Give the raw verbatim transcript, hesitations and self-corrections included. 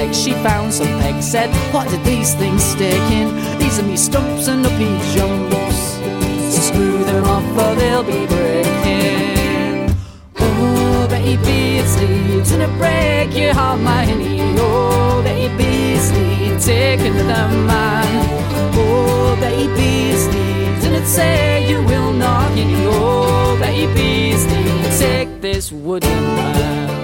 pegs, she found some pegs, said, what did these things stick in? These are me stumps and uppy jumbles, so screw them off or they'll be breaking. Oh baby, it's leaving to break your heart, my honey. Oh baby, it's leaving taking the man. Oh baby, it's leaving it say you will not. Oh baby, it's leaving take this wooden man.